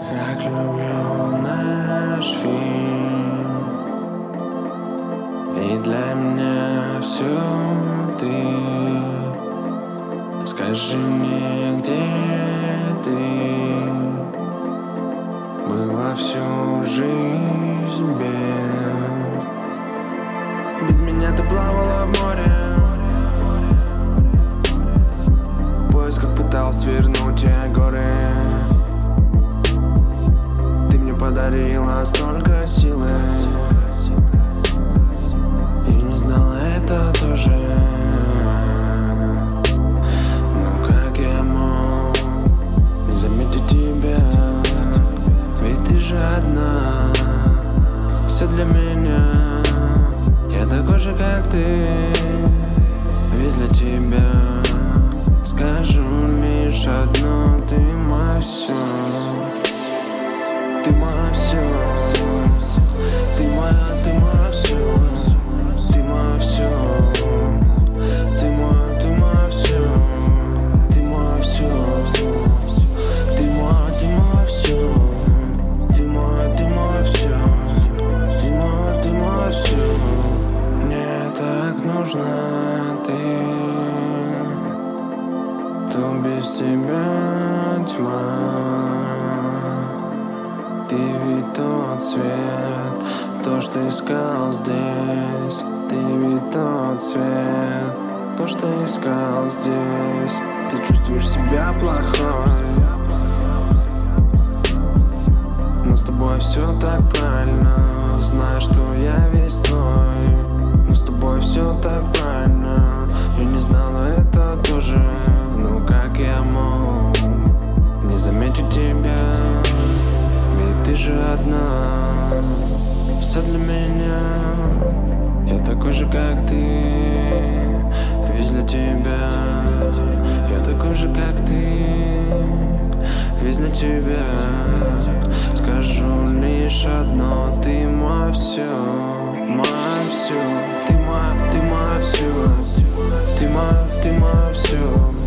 Как люблю наш фильм, и для меня все ты. Скажи мне, где ты была всю жизнь без меня ты плавала в море, в поисках пытался свернуть я горы. Ты мне подарила столько силы, и не знала это тоже. Но как я мог не заметить тебя? Ведь ты же одна, все для меня. Я такой же, как ты, весь для тебя. Скажу лишь одно: ты мое все. Ты мое все. Ты мое все. Ты мое все. Ты мое все. Ты мое все. Ты мое все. Ты мое все. Ты мое все. Мне так нужна ты, то без тебя тьма. Ты ведь тот свет, то, что искал здесь. Ты ведь тот свет, то, что искал здесь. Ты чувствуешь себя плохой, но с тобой все так правильно. Знаешь, что я весь твой, но с тобой все так правильно. Я не знала это тоже. Ну как я мог не заметить тебя? Ведь ты же одна, все для меня. Я такой же, как ты, весь для тебя. Я такой же, как ты, весь для тебя. Скажу лишь одно: ты мое все, мое все. Ты мое все. Ты мое все.